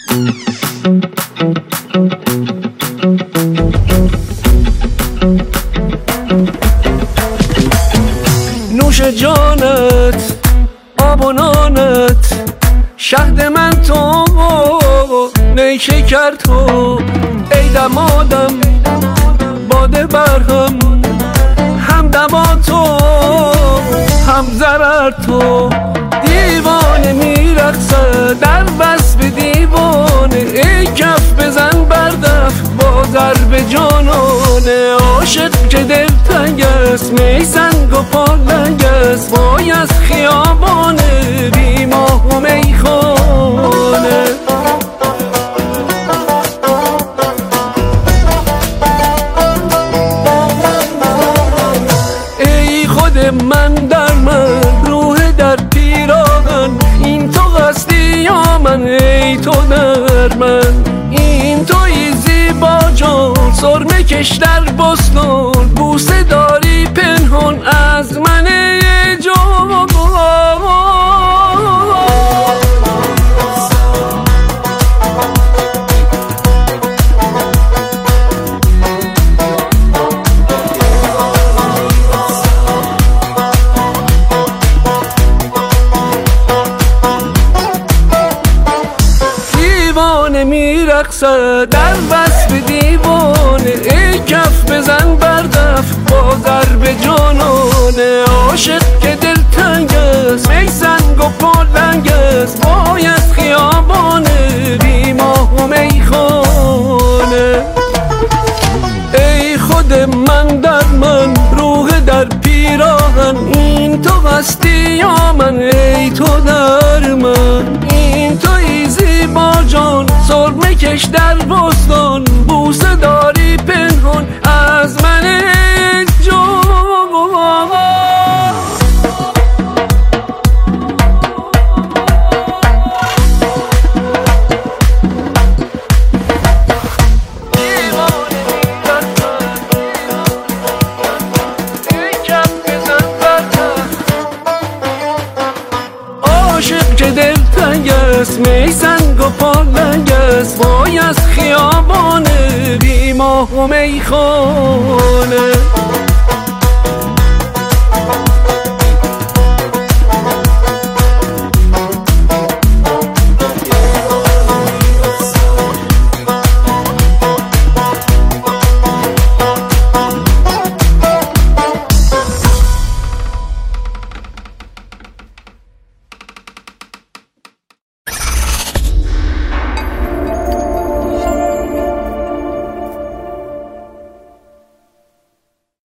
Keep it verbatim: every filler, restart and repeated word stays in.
نوش جانت آب و نانت شهد من تو نیشکر تو ای دمادم باده برهم هم دما تو هم ضرر تو دیوانه میرقصه در وصف دیوانه ای کف بزن بردف با ضرب جانانه عاشق که دلتنگ است می سنگ و پالنگ است وای از خیابانه بی ماه و میخانه ای خود من در من روح در پیراهن این تو هستی یا من ای تو در من این توی زیبا جان سرمه کش در بستان بوسه داری پنهان از من جان دیوانه میرقصه در وصف دیوانه ای کف بزن بردف با ضرب جانانه عاشق که دلتنگ است می سنگ و پالنگ است وای از خیابانه بی ماه و میخانه ای خود من در من روح در پیراهن این تو هستی یا من ای تو در من این توی زیبا جان سرمه کش در بستان بوسه داری پنهان از من جان عاشق که دلتنگ است می سنگ و پالنگ است وای از خیابانه بی ماه و میخانه